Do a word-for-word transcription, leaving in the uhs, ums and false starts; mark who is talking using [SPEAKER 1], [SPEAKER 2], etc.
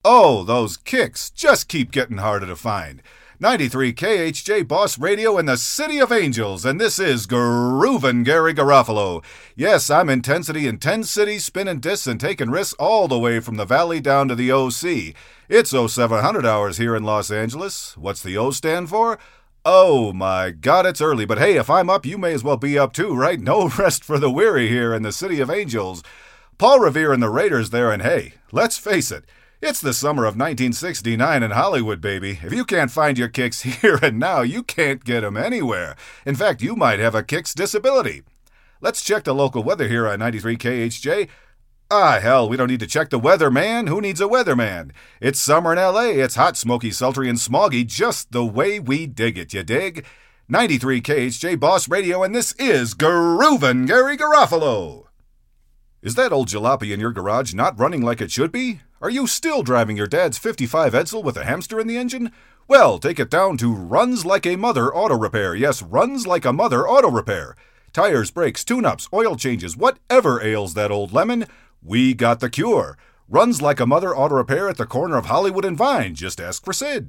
[SPEAKER 1] Oh, those kicks just keep getting harder to find. ninety-three K H J Boss Radio in the City of Angels, and this is Groovin' Gary Garofalo. Yes, I'm Intensity in ten cities, spinning discs and taking risks all the way from the Valley down to the O C. It's oh seven hundred hours here in Los Angeles. What's the O stand for? Oh my God, it's early, but hey, if I'm up, you may as well be up too, right? No rest for the weary here in the City of Angels. Paul Revere and the Raiders there, and hey, let's face it, it's the summer of nineteen sixty-nine in Hollywood, baby. If you can't find your kicks here and now, you can't get them anywhere. In fact, you might have a kicks disability. Let's check the local weather here on ninety-three K H J. Ah, hell, we don't need to check the weather, man. Who needs a weatherman? It's summer in L A. It's hot, smoky, sultry, and smoggy, just the way we dig it, you dig? ninety-three K H J Boss Radio, and this is Groovin' Gary Garofalo. Is that old jalopy in your garage not running like it should be? Are you still driving your dad's fifty-five Edsel with a hamster in the engine? Well, take it down to Runs Like a Mother Auto Repair. Yes, Runs Like a Mother Auto Repair. Tires, brakes, tune-ups, oil changes, whatever ails that old lemon, we got the cure. Runs Like a Mother Auto Repair at the corner of Hollywood and Vine. Just ask for Sid.